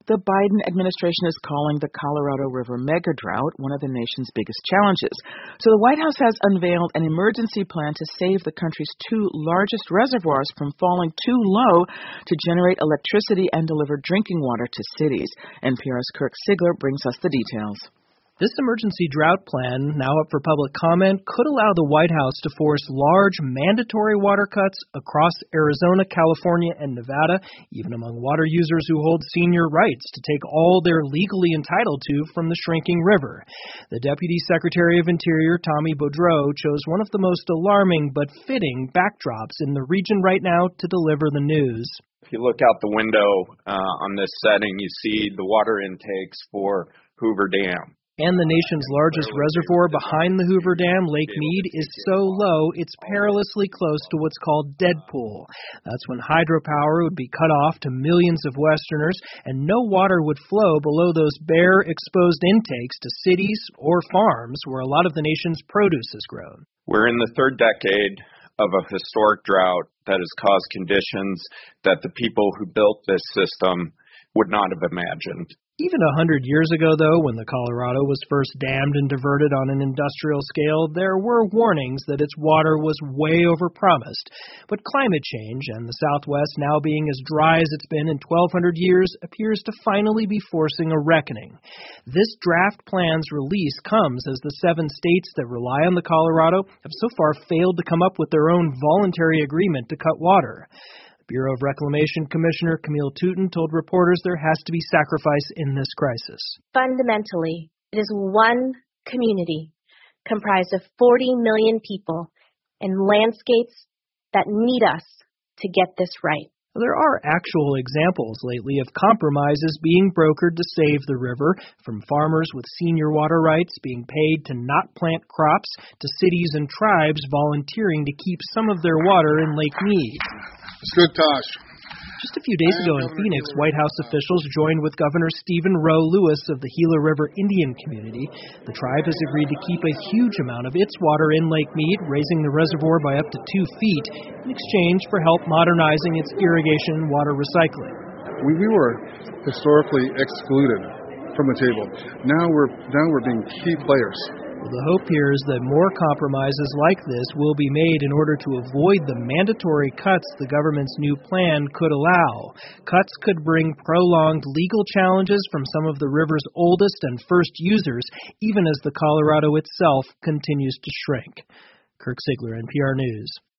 The Biden administration is calling the Colorado River mega drought one of the nation's biggest challenges. So the White House has unveiled an emergency plan to save the country's two largest reservoirs from falling too low to generate electricity and deliver drinking water to cities. NPR's Kirk Siegler brings us the details. This emergency drought plan, now up for public comment, could allow the White House to force large mandatory water cuts across Arizona, California, and Nevada, even among water users who hold senior rights to take all they're legally entitled to from the shrinking river. The Deputy Secretary of Interior, Tommy Boudreau, chose one of the most alarming but fitting backdrops in the region right now to deliver the news. If you look out the window on this setting, you see the water intakes for Hoover Dam. And the nation's largest reservoir behind the Hoover Dam, Lake Mead, is so low it's perilously close to what's called dead pool. That's when hydropower would be cut off to millions of Westerners, and no water would flow below those bare, exposed intakes to cities or farms where a lot of the nation's produce is grown. We're in the third decade of a historic drought that has caused conditions that the people who built this system would not have imagined. Even 100 years ago, though, when the Colorado was first dammed and diverted on an industrial scale, there were warnings that its water was way overpromised. But climate change, and the Southwest now being as dry as it's been in 1,200 years, appears to finally be forcing a reckoning. This draft plan's release comes as the 7 states that rely on the Colorado have so far failed to come up with their own voluntary agreement to cut water. Bureau of Reclamation Commissioner Camille Touton told reporters there has to be sacrifice in this crisis. Fundamentally, it is one community comprised of 40 million people and landscapes that need us to get this right. There are actual examples lately of compromises being brokered to save the river, from farmers with senior water rights being paid to not plant crops, to cities and tribes volunteering to keep some of their water in Lake Mead. It's good, Tosh. Just a few days ago in Phoenix, White House officials joined with Governor Stephen Roe Lewis of the Gila River Indian Community. The tribe has agreed to keep a huge amount of its water in Lake Mead, raising the reservoir by up to 2 feet in exchange for help modernizing its irrigation and water recycling. We were historically excluded from the table. Now we're being key players. Well, the hope here is that more compromises like this will be made in order to avoid the mandatory cuts the government's new plan could allow. Cuts could bring prolonged legal challenges from some of the river's oldest and first users, even as the Colorado itself continues to shrink. Kirk Siegler, NPR News.